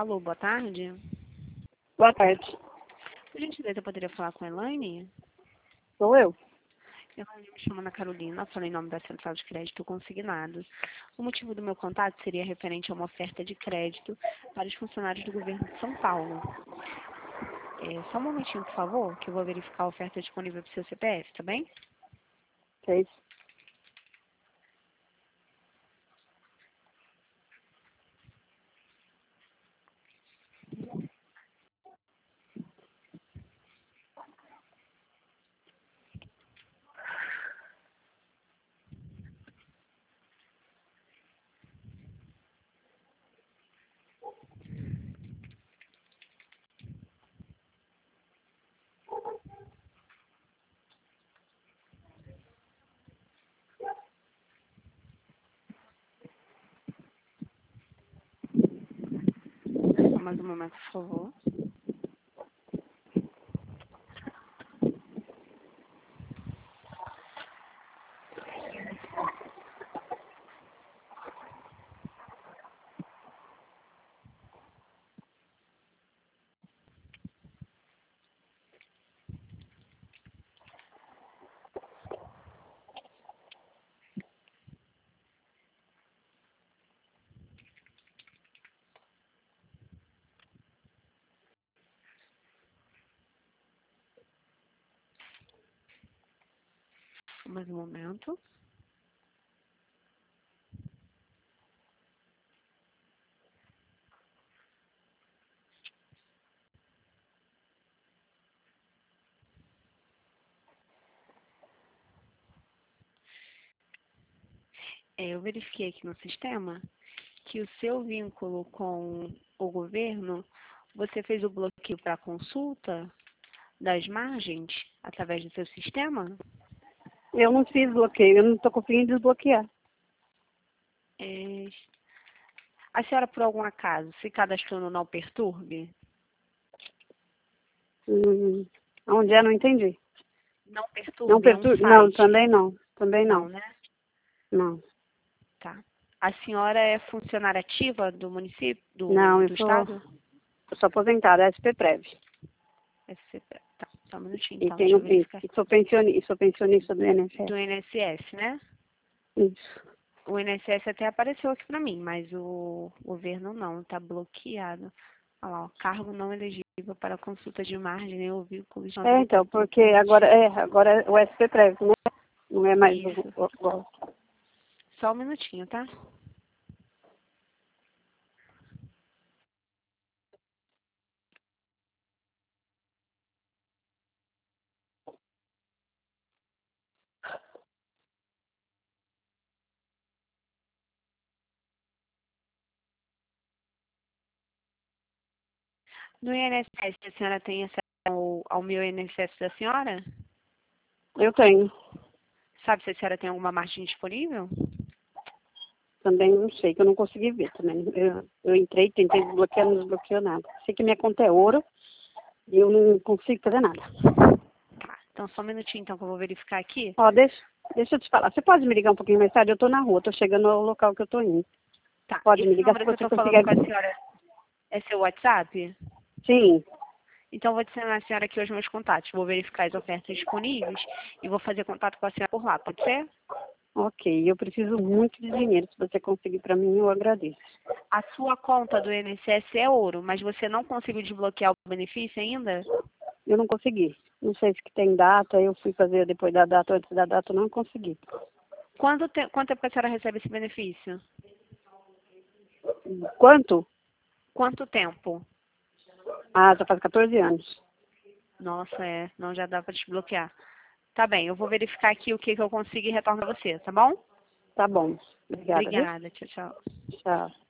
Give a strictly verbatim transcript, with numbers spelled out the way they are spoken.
Alô, boa tarde. Boa tarde. Por gentileza, eu poderia falar com a Elaine? Sou eu. Elaine, me chamo Ana Carolina, falei em nome da Central de Crédito Consignado. O motivo do meu contato seria referente a uma oferta de crédito para os funcionários do governo de São Paulo. É, só um momentinho, por favor, que eu vou verificar a oferta disponível para o seu C P F, tá bem? Fez. Só mais um momento, por favor. Só mais um momento. É, eu verifiquei aqui no sistema que o seu vínculo com o governo, você fez o bloqueio para consulta das margens através do seu sistema? Eu não fiz bloqueio, eu não estou conseguindo desbloquear. É, a senhora, por algum acaso, se cadastrou no Não Perturbe? Hum, onde é? Não entendi. Não Não Perturbe é um perturbe? Não, site. também não. Também Não, não. né? Não. Tá. A senhora é funcionária ativa do município, Não, do, eu do sou, estado? eu sou aposentada, S P Prev. S C P. Tá, só um minutinho E então, deixa tenho eu verificar. e sou pensionista, sou pensionista do Do I N S S. I N S S, né? Isso. O I N S S até apareceu aqui pra mim, mas o governo não, tá bloqueado. Olha lá, ó, cargo não elegível para consulta de margem nem ouvir com os É, então, porque agora é, agora é o S P Prev, né? Não é mais o, Isso. o, o... Só um minutinho, tá? No I N S S, a senhora tem acesso ao, ao meu I N S S da senhora? Eu tenho. Sabe se a senhora tem alguma margem disponível? Também não sei, que eu não consegui ver também. Eu, eu entrei, tentei desbloquear, não desbloqueou nada. Sei que minha conta é ouro e eu não consigo fazer nada. Tá, então só um minutinho então que eu vou verificar aqui. Ó, deixa, deixa eu te falar. Você pode me ligar um pouquinho mais tarde? Eu tô na rua, tô chegando ao local que eu tô indo. Tá, Pode me esse ligar se número que eu você tô conseguir. falando com a senhora é seu WhatsApp? Sim. Então, eu vou adicionar a senhora aqui os meus contatos. Vou verificar as ofertas disponíveis e vou fazer contato com a senhora por lá, pode ser? Ok, eu preciso muito de dinheiro. Se você conseguir pra mim, eu agradeço. A sua conta do I N S S é ouro, mas você não conseguiu desbloquear o benefício ainda? Eu não consegui. Não sei se que tem data, eu fui fazer depois da data, antes da data, eu não consegui. Quando te... Quanto tempo a senhora recebe esse benefício? Quanto? Quanto tempo? Ah, já faz quatorze anos. Nossa, é, não já dá para desbloquear. Tá bem, eu vou verificar aqui o que, que eu consigo e retorno pra você, tá bom? Tá bom. Obrigada, viu? Obrigada, tchau, tchau. Tchau.